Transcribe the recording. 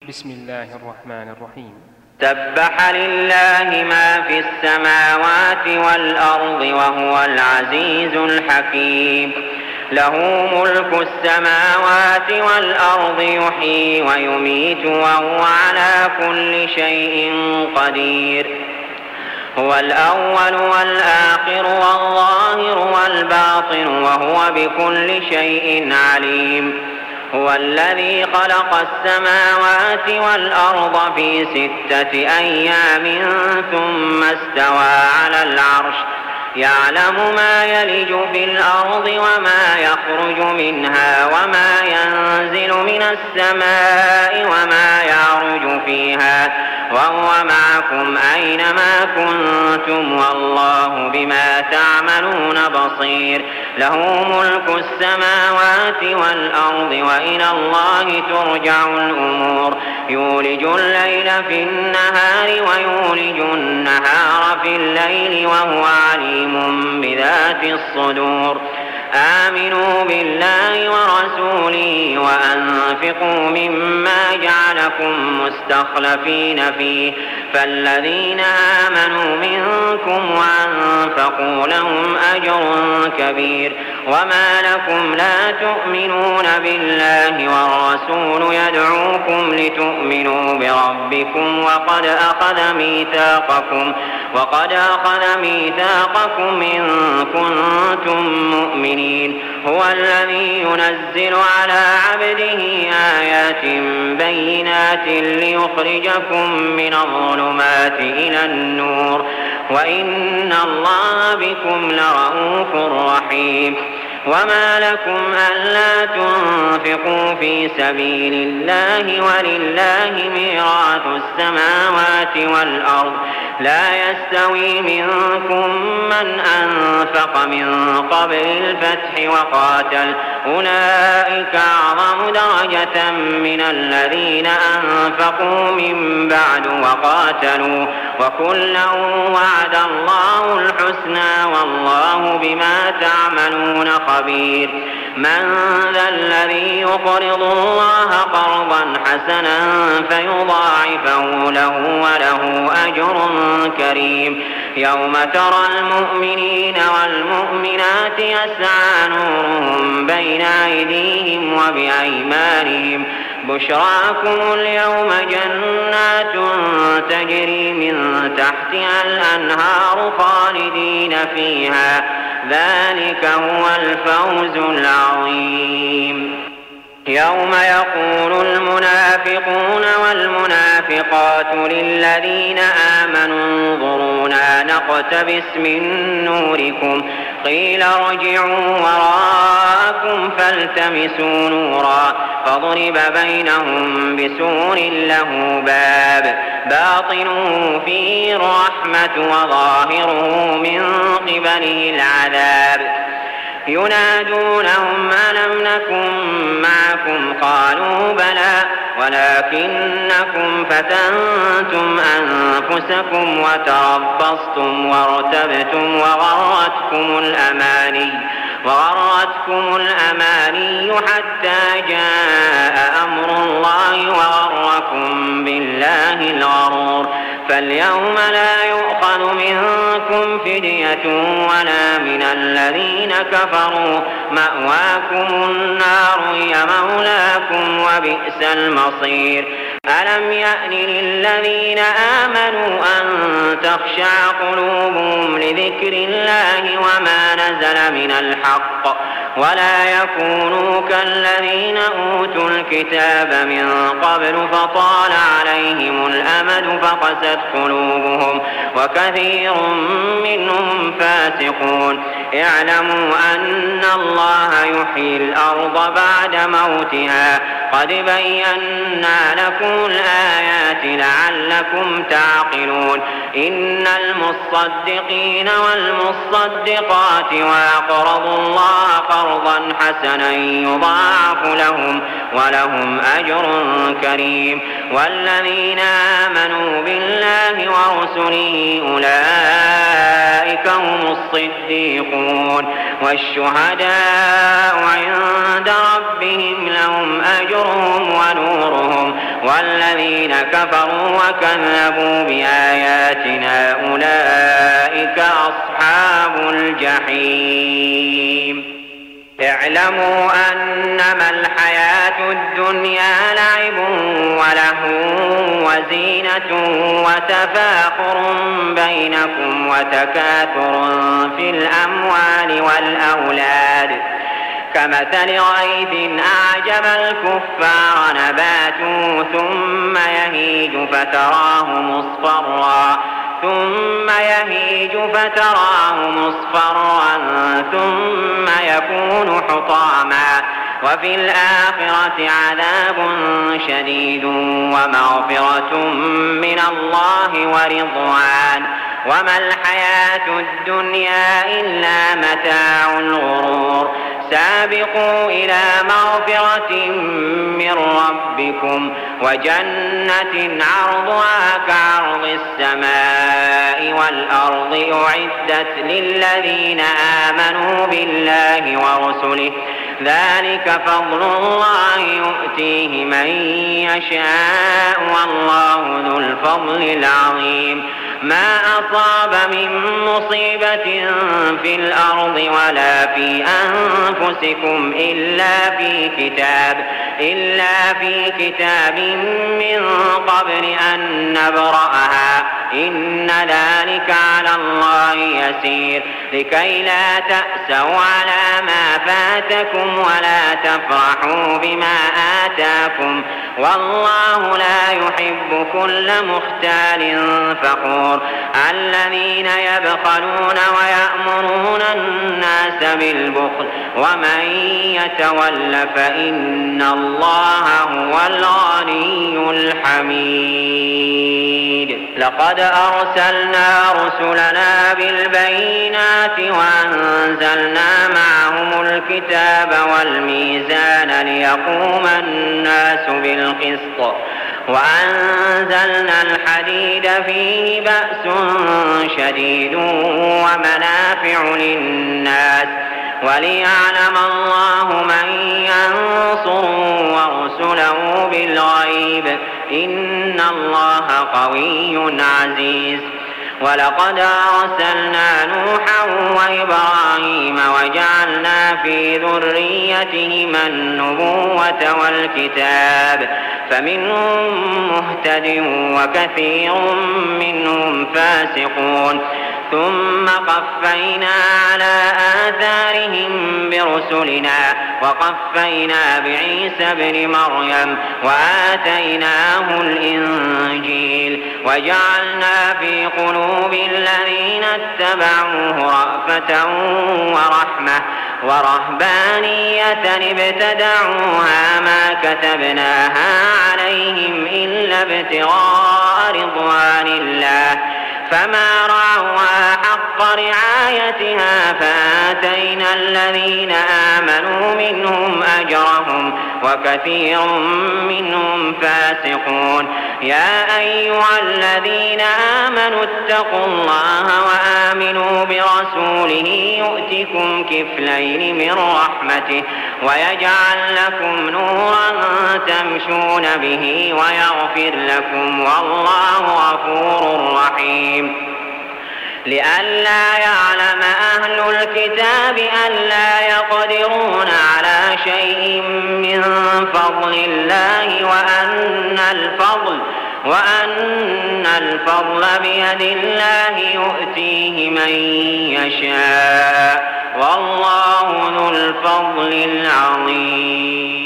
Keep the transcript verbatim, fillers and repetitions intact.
بسم الله الرحمن الرحيم. سبح لله ما في السماوات والأرض وهو العزيز الحكيم. له ملك السماوات والأرض يحيي ويميت وهو على كل شيء قدير. هو الأول والآخر والظاهر والباطن وهو بكل شيء عليم. هو الذي خلق السماوات والأرض في ستة أيام ثم استوى على العرش يعلم ما يلج في الأرض وما يخرج منها وما ينزل من السماء وما يعرج فيها وهو معكم أينما كنتم والله بما تعملون بصير. له ملك السماوات والأرض وإلى الله ترجع الأمور. يولج الليل في النهار ويولج النهار في الليل وهو عليم بذات الصدور. آمنوا بالله ورسوله وأنفقوا مما جعلكم مستخلفين فيه فالذين آمنوا منكم وأنفقوا لهم أجر كبير. وما لكم لا تؤمنون بالله والرسول يدعوكم لتؤمنوا بربكم وقد أخذ ميثاقكم وقد أخذ ميثاقكم إن كنتم مؤمنين. هو الذي ينزل على عبده آيات بينات ليخرجكم من الظلمات إلى النور وإن الله بكم لرءوف رحيم. وما لكم ألا تنفقوا في سبيل الله ولله ميراث السماوات والأرض لا يستوي منكم من أنفق من قبل الفتح وقاتل أولئك أعظم درجة من الذين أنفقوا من بعد وقاتلوا وكلا وعد الله الحسنى والله بما تعملون خبير. من ذا الذي يقرض الله قرضا حسنا فيضاعفه له وله أجر كريم. يوم ترى المؤمنين والمؤمنات يسعى نورهم بين أيديهم وبأيمانهم بشراكم اليوم جنات تجري من تحتها الأنهار خالدين فيها ذلك هو الفوز العظيم. يوم يقول المنافقون والمنافقات للذين آمنوا انظرونا نقتبس من نوركم قيل ارجعوا وراءكم فالتمسوا نورا فضرب بينهم بسور له باب باطنه فيه الرحمة وظاهره من قبله العذاب. ينادونهم ألم نكن معكم قالوا بلى ولكنكم فتنتم أنفسكم وتربصتم وارتبتم وغرتكم الأماني وغرتكم الأماني حتى جاء أمر الله وغركم بالله الغرور. فاليوم لا يؤخذ منكم فدية ولا من الذين كفروا مأواكم النار هي مولاكم وبئس المصير. ألم يأن للذين آمنوا أن تخشع قلوبهم لذكر الله وما نزل من الحق ولا يكونوا كالذين أوتوا الكتاب من قبل فطال عليهم الأمد فقست قلوبهم وكثير منهم فاسقون. اعلموا أن الله يحيي الأرض بعد موتها قد بينا لكم الآيات لعلكم تعقلون. إن المصدقين والمصدقات وأقرضوا الله قرضا حسنا يضاعف لهم ولهم أجر كريم. والذين آمنوا بالله ورسله أولئك هم الصديقون والشهداء عند ربهم لهم أجرهم ونورهم والذين كفروا وكذبوا بآياتنا أولئك أصحاب الجحيم. اعلموا أنما الحياة الدنيا لعب وله وزينة وتفاخر بينكم وتكاثر في الأموال والأولاد كمثل غيث أعجب الكفار نباته ثم يهيج فتراه مصفرا ثم يهيج فتراه مصفرا ثم يكون حطاما وفي الآخرة عذاب شديد ومغفرة من الله ورضوان وما الحياة الدنيا إلا متاع الغرور. سابقوا إلى مغفرة من ربكم وجنة عرضها كعرض السماء والأرض أعدت للذين آمنوا بالله ورسله ذلك فضل الله يؤتيه من يشاء والله ذو الفضل العظيم. ما أصاب من مصيبة في الأرض ولا في أنفسكم إلا في كتاب إلا في كتاب من قبل أن نبرأها إن ذلك على الله يسير. لكي لا تأسوا على ما فاتكم ولا تفرحوا بما آتاكم والله لا يحب كل مختال فخور. الذين يبخلون ويأمرون الناس بالبخل ومن يتول فإن الله هو الغني الحميد. لقد أرسلنا رسلنا بالبينات وأنزلنا معهم الكتاب والميزان ليقوم الناس بالقسط وأنزلنا الحديد فيه بأس شديد ومنافع للناس وليعلم الله من ينصره ورسله بالغيب إن الله قوي عزيز. ولقد أرسلنا نوحا وإبراهيم وجعلنا في ذريتهما النبوة والكتاب فمنهم مهتد وكثير منهم فاسقون. ثم قفينا على آثارهم برسلنا وقفينا بعيسى ابن مريم وآتيناه الإنجيل وجعلنا في قلوب الذين اتبعوه رأفة ورحمة ورهبانية ابتدعوها ما كتبناها عليهم إلا ابتغاء رضوان الله فما رعوها حق رعايتها فآتينا الذين آمنوا منهم أجرهم وكثير منهم فاسقون. يا أيها الذين آمنوا اتقوا الله وآمنوا برسوله يؤتكم كفلين من رحمته ويجعل لكم نورا تمشون به ويغفر لكم والله غفور رحيم. لئلا يعلم أهل الكتاب ألا يقدرون على شيء من فضل الله وأن الفضل وأن الفضل بيد الله يؤتيه من يشاء والله ذو الفضل العظيم.